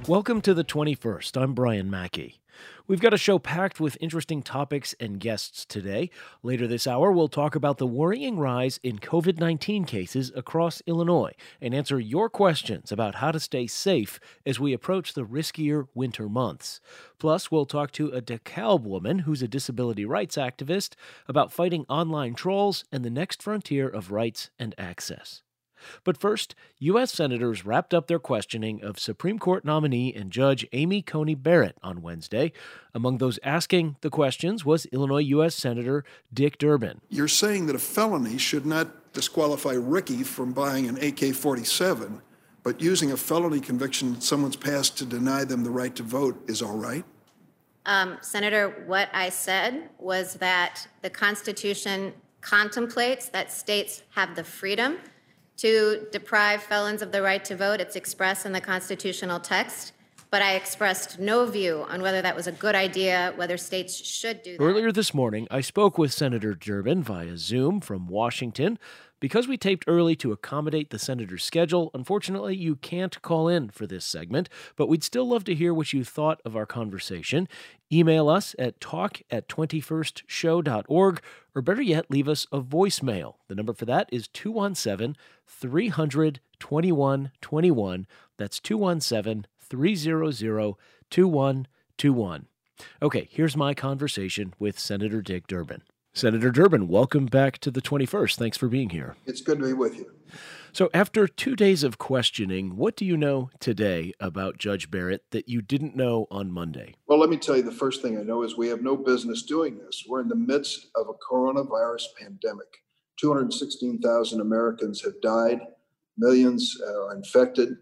Welcome to the 21st. I'm Brian Mackey. We've got a show packed with interesting topics and guests today. Later this hour, we'll talk about the worrying rise in COVID-19 cases across Illinois and answer your questions about how to stay safe as we approach the riskier winter months. Plus, we'll talk to a DeKalb woman who's a disability rights activist about fighting online trolls and the next frontier of rights and access. But first, U.S. Senators wrapped up their questioning of Supreme Court nominee and Judge Amy Coney Barrett on Wednesday. Among those asking the questions was Illinois U.S. Senator Dick Durbin. You're saying that a felony should not disqualify Ricky from buying an AK-47, but using a felony conviction that someone's passed to deny them the right to vote is all right? Senator, what I said was that the Constitution contemplates that states have the freedom to deprive felons of the right to vote. It's expressed in the constitutional text, but I expressed no view on whether that was a good idea, whether states should do that. Earlier this morning, I spoke with Senator Durbin via Zoom from Washington. Because we taped early to accommodate the senator's schedule, unfortunately, you can't call in for this segment, but we'd still love to hear what you thought of our conversation. Email us at talk@21stshow.org, or better yet, leave us a voicemail. The number for that is 217-300-2121. That's 217-300-2121. Okay, here's my conversation with Senator Dick Durbin. Senator Durbin, welcome back to the 21st. Thanks for being here. It's good to be with you. So after 2 days of questioning, what do you know today about Judge Barrett that you didn't know on Monday? Well, let me tell you, the first thing I know is we have no business doing this. We're in the midst of a coronavirus pandemic. 216,000 Americans have died. Millions are infected.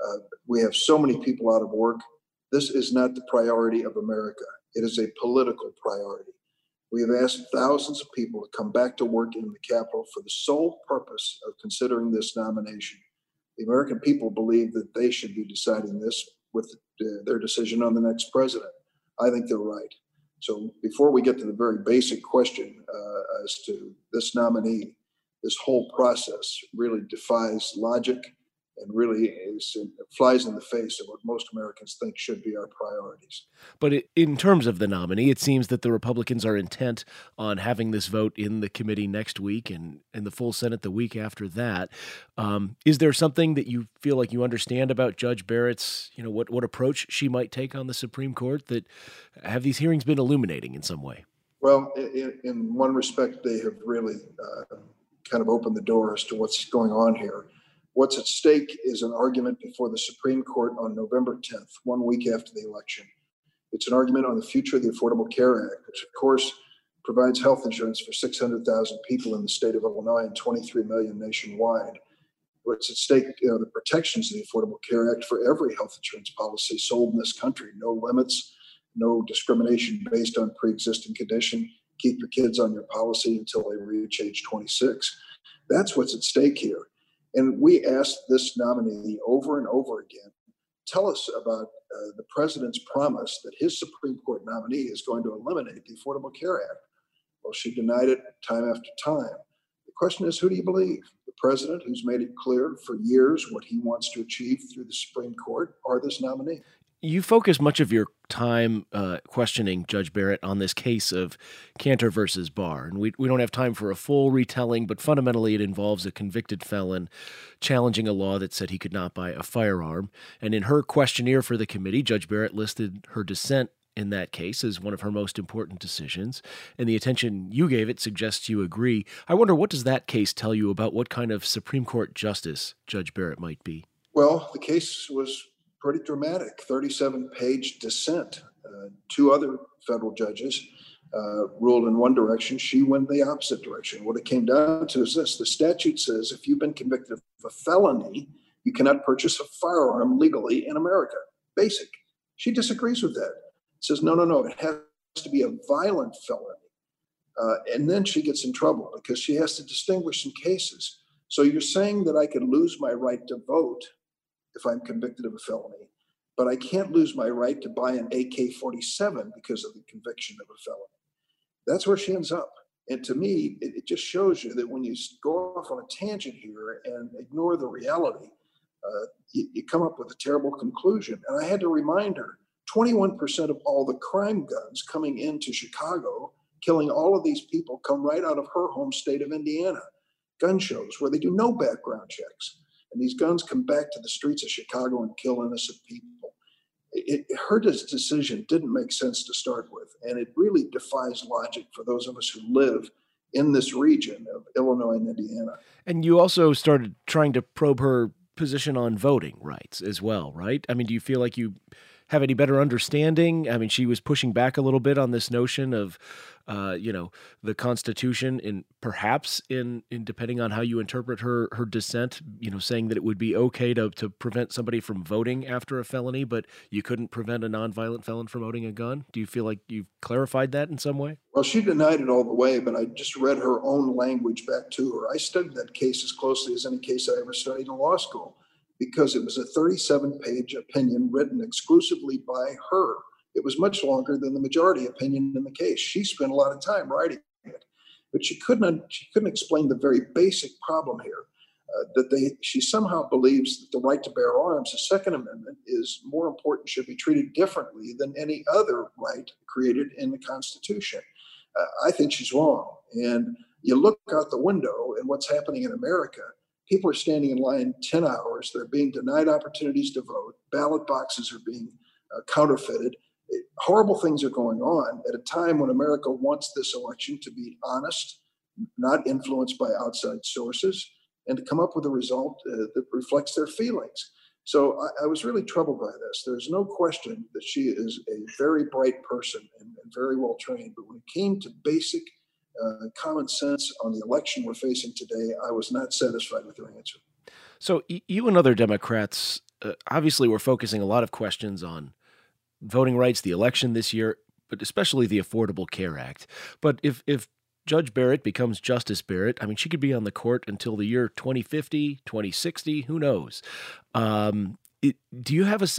We have so many people out of work. This is not the priority of America. It is a political priority. We have asked thousands of people to come back to work in the Capitol for the sole purpose of considering this nomination. The American people believe that they should be deciding this with their decision on the next president. I think they're right. So before we get to the very basic question as to this nominee, this whole process really defies logic and really flies in the face of what most Americans think should be our priorities. But in terms of the nominee, it seems that the Republicans are intent on having this vote in the committee next week and in the full Senate the week after that. Is there something that you feel like you understand about Judge Barrett's, what approach she might take on the Supreme Court that have these hearings been illuminating in some way? Well, in one respect, they have really kind of opened the door as to what's going on here. What's at stake is an argument before the Supreme Court on November 10th, 1 week after the election. It's an argument on the future of the Affordable Care Act, which, of course, provides health insurance for 600,000 people in the state of Illinois and 23 million nationwide. What's at stake, the protections of the Affordable Care Act for every health insurance policy sold in this country. No limits, no discrimination based on pre-existing condition. Keep your kids on your policy until they reach age 26. That's what's at stake here. And we asked this nominee over and over again, tell us about the president's promise that his Supreme Court nominee is going to eliminate the Affordable Care Act. Well, she denied it time after time. The question is, who do you believe? The president, who's made it clear for years what he wants to achieve through the Supreme Court, or this nominee? You focus much of your time questioning Judge Barrett on this case of Cantor versus Barr. And we don't have time for a full retelling, but fundamentally it involves a convicted felon challenging a law that said he could not buy a firearm. And in her questionnaire for the committee, Judge Barrett listed her dissent in that case as one of her most important decisions. And the attention you gave it suggests you agree. I wonder, what does that case tell you about what kind of Supreme Court justice Judge Barrett might be? Well, the case was pretty dramatic, 37-page dissent. Two other federal judges ruled in one direction. She went the opposite direction. What it came down to is this. The statute says if you've been convicted of a felony, you cannot purchase a firearm legally in America. Basic. She disagrees with that. Says, no, it has to be a violent felony. And then she gets in trouble because she has to distinguish some cases. So you're saying that I could lose my right to vote if I'm convicted of a felony, but I can't lose my right to buy an AK-47 because of the conviction of a felony. That's where she ends up. And to me, it just shows you that when you go off on a tangent here and ignore the reality, you come up with a terrible conclusion. And I had to remind her 21% of all the crime guns coming into Chicago, killing all of these people, come right out of her home state of Indiana. Gun shows where they do no background checks. And these guns come back to the streets of Chicago and kill innocent people. Her decision didn't make sense to start with. And it really defies logic for those of us who live in this region of Illinois and Indiana. And you also started trying to probe her position on voting rights as well, right? I mean, do you feel like you have any better understanding? I mean, she was pushing back a little bit on this notion of, the Constitution, in perhaps in depending on how you interpret her dissent, saying that it would be okay to prevent somebody from voting after a felony, but you couldn't prevent a nonviolent felon from owning a gun. Do you feel like you've clarified that in some way? Well, she denied it all the way, but I just read her own language back to her. I studied that case as closely as any case I ever studied in law school, because it was a 37-page opinion written exclusively by her. It was much longer than the majority opinion in the case. She spent a lot of time writing it, but she couldn't explain the very basic problem here, she somehow believes that the right to bear arms, the Second Amendment, is more important, should be treated differently than any other right created in the Constitution. I think she's wrong. And you look out the window and what's happening in America. People are standing in line 10 hours. They're being denied opportunities to vote. Ballot boxes are being counterfeited. Horrible things are going on at a time when America wants this election to be honest, not influenced by outside sources, and to come up with a result that reflects their feelings. So I was really troubled by this. There's no question that she is a very bright person and very well trained. But when it came to basic common sense on the election we're facing today, I was not satisfied with her answer. So you and other Democrats obviously were focusing a lot of questions on voting rights, the election this year, but especially the Affordable Care Act. But if Judge Barrett becomes Justice Barrett, I mean, she could be on the court until the year 2050, 2060, who knows? Do you have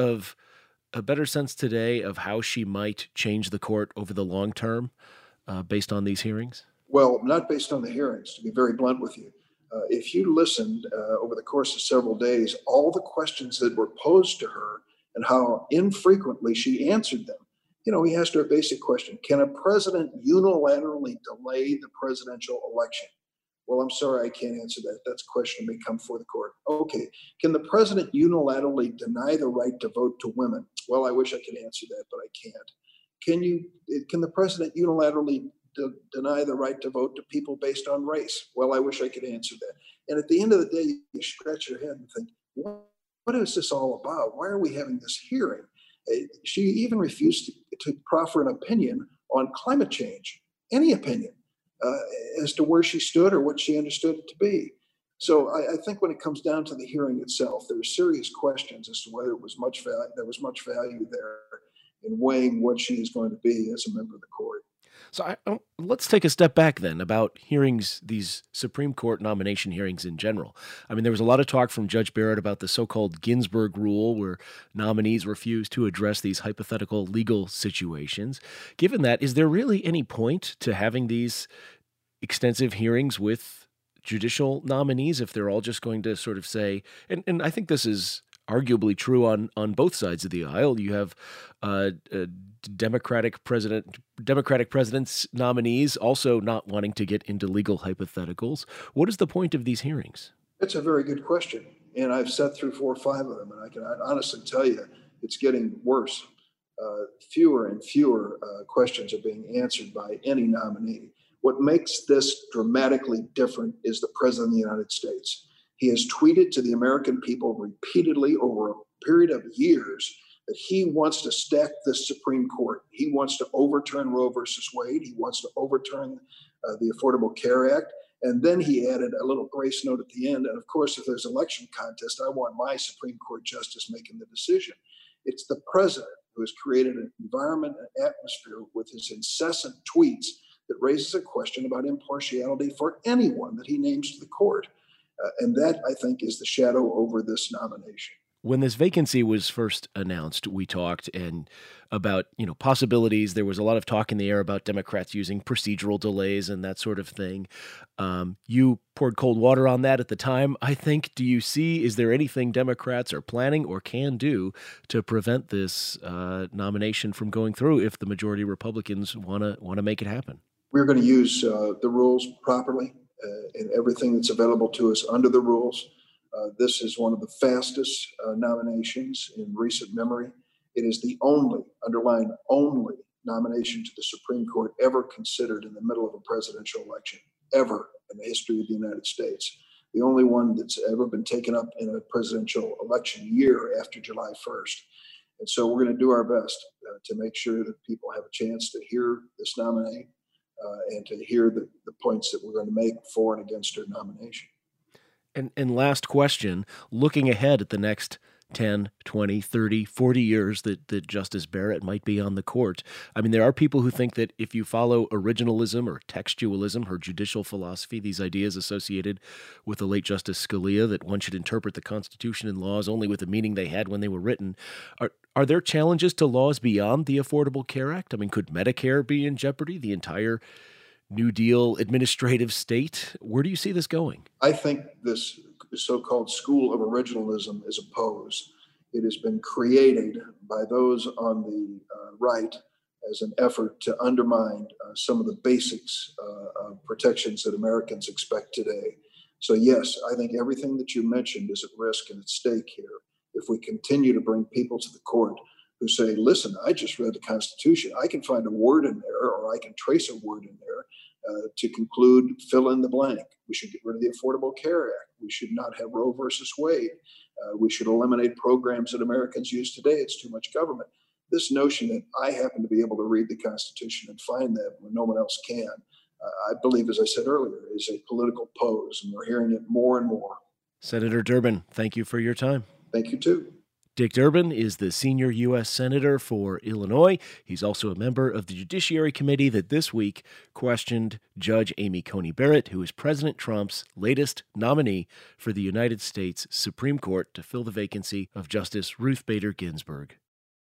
a better sense today of how she might change the court over the long term based on these hearings? Well, not based on the hearings, to be very blunt with you. If you listened over the course of several days, all the questions that were posed to her and how infrequently she answered them. He asked her a basic question. Can a president unilaterally delay the presidential election? Well, I'm sorry, I can't answer that. That's a question that may come before the court. Okay. Can the president unilaterally deny the right to vote to women? Well, I wish I could answer that, but I can't. Can the president unilaterally deny the right to vote to people based on race? Well, I wish I could answer that. And at the end of the day, you scratch your head and think, what is this all about? Why are we having this hearing? She even refused to proffer an opinion on climate change, any opinion as to where she stood or what she understood it to be. So I think when it comes down to the hearing itself, there are serious questions as to whether there was much value there in weighing what she is going to be as a member of the court. So let's take a step back then about hearings, these Supreme Court nomination hearings in general. I mean, there was a lot of talk from Judge Barrett about the so-called Ginsburg rule, where nominees refuse to address these hypothetical legal situations. Given that, is there really any point to having these extensive hearings with judicial nominees if they're all just going to sort of say, and I think this is arguably true on both sides of the aisle. You have Democratic president's nominees also not wanting to get into legal hypotheticals. What is the point of these hearings? That's a very good question. And I've sat through 4 or 5 of them, and I can honestly tell you it's getting worse. Fewer and fewer questions are being answered by any nominee. What makes this dramatically different is the President of the United States. He has tweeted to the American people repeatedly over a period of years that he wants to stack the Supreme Court. He wants to overturn Roe versus Wade. He wants to overturn the Affordable Care Act. And then he added a little grace note at the end. And of course, if there's an election contest, I want my Supreme Court justice making the decision. It's the president who has created an environment, an atmosphere with his incessant tweets that raises a question about impartiality for anyone that he names to the court. And that, I think, is the shadow over this nomination. When this vacancy was first announced, we talked and about, possibilities. There was a lot of talk in the air about Democrats using procedural delays and that sort of thing. You poured cold water on that at the time, I think. Is there anything Democrats are planning or can do to prevent this nomination from going through if the majority Republicans want to make it happen? We're going to use the rules properly in everything that's available to us under the rules. This is one of the fastest nominations in recent memory. It is the only nomination to the Supreme Court ever considered in the middle of a presidential election, ever in the history of the United States. The only one that's ever been taken up in a presidential election year after July 1st. And so we're going to do our best to make sure that people have a chance to hear this nominee and to hear the points that we're going to make for and against her nomination. And last question, looking ahead at the next 10, 20, 30, 40 years that Justice Barrett might be on the court. I mean, there are people who think that if you follow originalism or textualism, her judicial philosophy, these ideas associated with the late Justice Scalia, that one should interpret the Constitution and laws only with the meaning they had when they were written. Are there challenges to laws beyond the Affordable Care Act? I mean, could Medicare be in jeopardy? The entire New Deal administrative state? Where do you see this going? I think this so-called school of originalism is a pose. It has been created by those on the right as an effort to undermine some of the basics of protections that Americans expect today. So yes, I think everything that you mentioned is at risk and at stake here. If we continue to bring people to the court who say, listen, I just read the Constitution. I can find a word in there, or I can trace a word in there to conclude, fill in the blank. We should get rid of the Affordable Care Act. We should not have Roe versus Wade. We should eliminate programs that Americans use today. It's too much government. This notion that I happen to be able to read the Constitution and find that when no one else can, I believe, as I said earlier, is a political pose, and we're hearing it more and more. Senator Durbin, thank you for your time. Thank you, too. Dick Durbin is the senior U.S. Senator for Illinois. He's also a member of the Judiciary Committee that this week questioned Judge Amy Coney Barrett, who is President Trump's latest nominee for the United States Supreme Court to fill the vacancy of Justice Ruth Bader Ginsburg.